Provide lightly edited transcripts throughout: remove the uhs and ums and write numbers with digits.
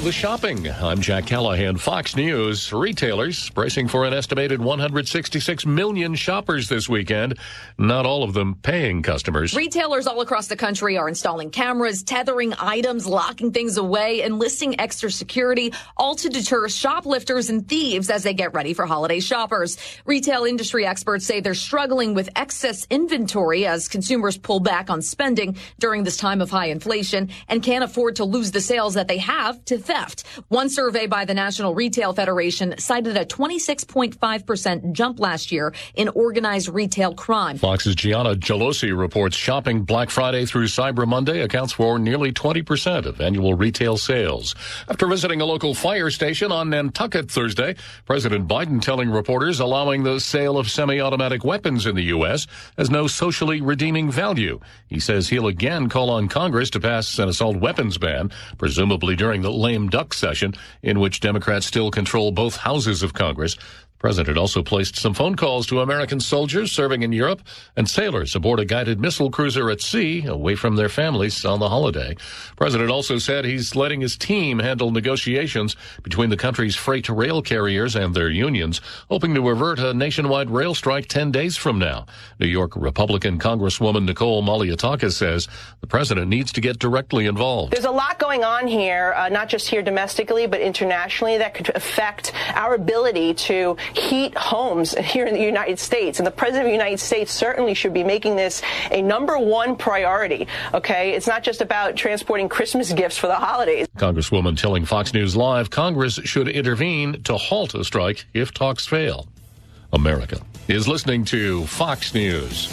the shopping. I'm Jack Callahan, Fox News. Retailers bracing for an estimated 166 million shoppers this weekend, not all of them paying customers. Retailers all across the country are installing cameras, tethering items, locking things away, enlisting extra security, all to deter shoplifters and thieves as they get ready for holiday shoppers. Retail industry experts say they're struggling with excess inventory as consumers pull back on spending during this time of high inflation and can't afford to lose the sales that they have to theft. One survey by the National Retail Federation cited a 26.5% jump last year in organized retail crime. Fox's Gianna Gelosi reports shopping Black Friday through Cyber Monday accounts for nearly 20% of annual retail sales. After visiting a local fire station on Nantucket Thursday, President Biden telling reporters allowing the sale of semi-automatic weapons in the U.S. has no socially redeeming value. He says he'll again call on Congress to pass an assault weapons ban, presumably during the lame duck session in which Democrats still control both houses of Congress. The president also placed some phone calls to American soldiers serving in Europe and sailors aboard a guided missile cruiser at sea away from their families on the holiday. The president also said he's letting his team handle negotiations between the country's freight rail carriers and their unions, hoping to avert a nationwide rail strike 10 days from now. New York Republican Congresswoman Nicole Malliotakis says the president needs to get directly involved. There's a lot going on here, not just here domestically, but internationally, that could affect our ability to heat homes here in the United States. And the president of the United States certainly should be making this a number one priority. Okay, it's not just about transporting Christmas gifts for the holidays. Congresswoman telling Fox News Live Congress should intervene to halt a strike if talks fail. America is listening to Fox News.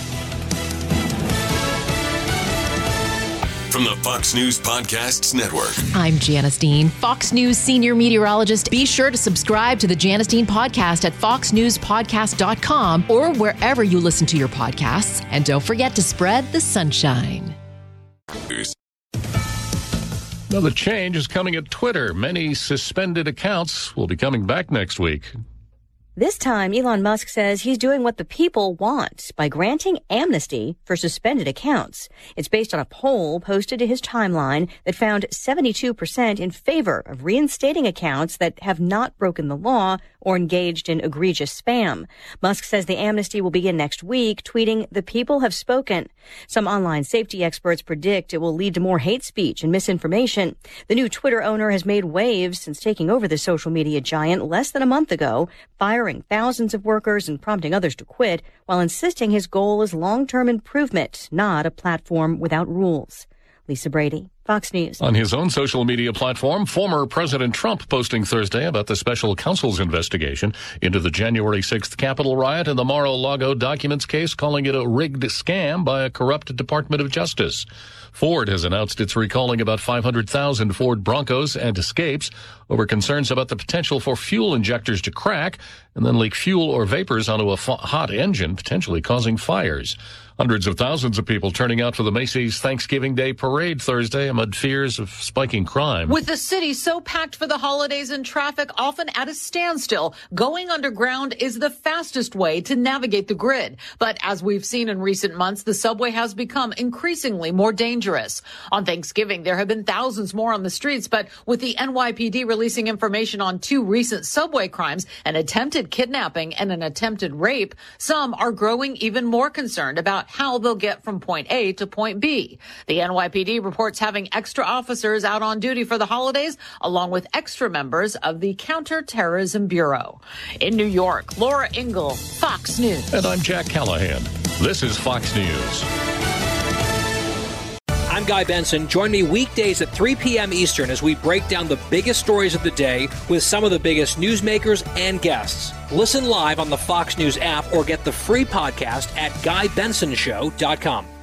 From the Fox News Podcasts Network. I'm Janice Dean, Fox News senior meteorologist. Be sure to subscribe to the Janice Dean podcast at foxnewspodcast.com or wherever you listen to your podcasts. And don't forget to spread the sunshine. Now, the change is coming at Twitter. Many suspended accounts will be coming back next week. This time, Elon Musk says he's doing what the people want by granting amnesty for suspended accounts. It's based on a poll posted to his timeline that found 72% in favor of reinstating accounts that have not broken the law or engaged in egregious spam. Musk says the amnesty will begin next week, tweeting, "The people have spoken." Some online safety experts predict it will lead to more hate speech and misinformation. The new Twitter owner has made waves since taking over the social media giant less than a month ago, firing thousands of workers and prompting others to quit, while insisting his goal is long-term improvement, not a platform without rules. Lisa Brady, Fox News. On his own social media platform, former President Trump posting Thursday about the special counsel's investigation into the January 6th Capitol riot and the Mar-a-Lago documents case, calling it a rigged scam by a corrupt Department of Justice. Ford has announced it's recalling about 500,000 Ford Broncos and Escapes over concerns about the potential for fuel injectors to crack and then leak fuel or vapors onto a hot engine, potentially causing fires. Hundreds of thousands of people turning out for the Macy's Thanksgiving Day Parade Thursday amid fears of spiking crime. With the city so packed for the holidays and traffic often at a standstill, going underground is the fastest way to navigate the grid. But as we've seen in recent months, the subway has become increasingly more dangerous. On Thanksgiving, there have been thousands more on the streets, but with the NYPD releasing information on 2 recent subway crimes, an attempted kidnapping and an attempted rape, some are growing even more concerned about how they'll get from point A to point B. The NYPD reports having extra officers out on duty for the holidays, along with extra members of the Counterterrorism Bureau. In New York, Laura Ingle, Fox News. And I'm Jack Callahan. This is Fox News. I'm Guy Benson. Join me weekdays at 3 p.m. Eastern as we break down the biggest stories of the day with some of the biggest newsmakers and guests. Listen live on the Fox News app or get the free podcast at GuyBensonShow.com.